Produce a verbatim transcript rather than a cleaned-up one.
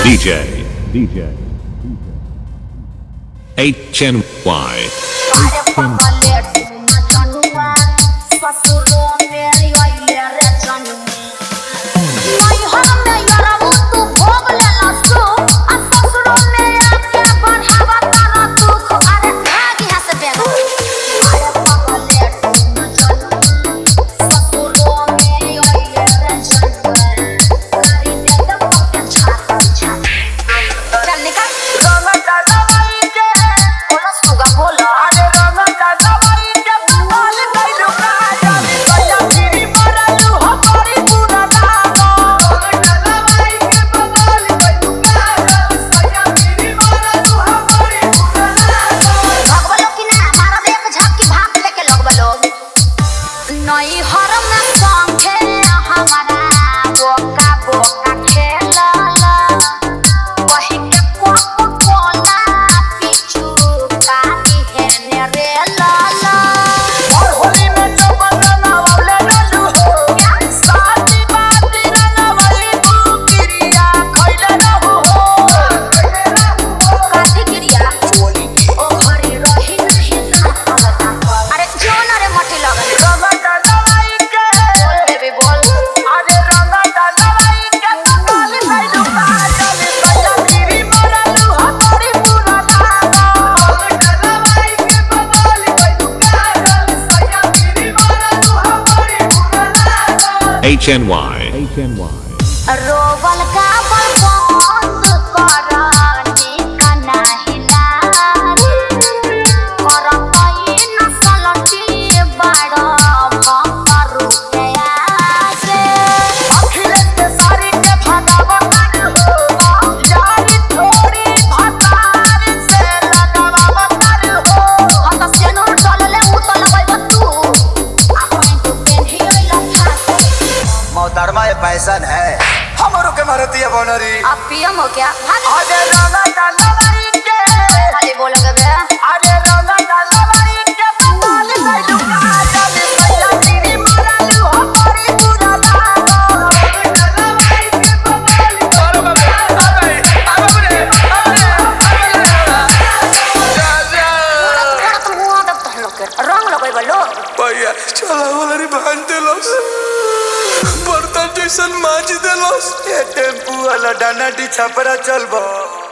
D J, D J, H N Y. H N Y. H N Y. रोवल का बंद करानी का नहीं लारी और कोई नसलती बड़ा भंगारू के आगे अखिलेश के सारी के भागवा कर हो यारी थोड़ी भतार से लगावा कर हो हम से नूर चल ले उतल गई तू अपन तो पेन्ही लखा मोहतरमा ये पैसन है हमरो के मारती है बोनरी आप पीएम हो क्या अरे रंगा डाला भाई के खाली बोल के बे अरे रंगा डाला भाई के बोल गई लुका जब सैया तेरी मारलू हो परी पूरा डाला भाई के बोल और बाबा अबे अबे थोड़ा तुम हुआ तब तो लोग के रंग लगई बलो भैया चला वाला रे भान देलस बर्तन जैसन माज देलस ये टेम्पू वाला डाना डी छपरा चलबो।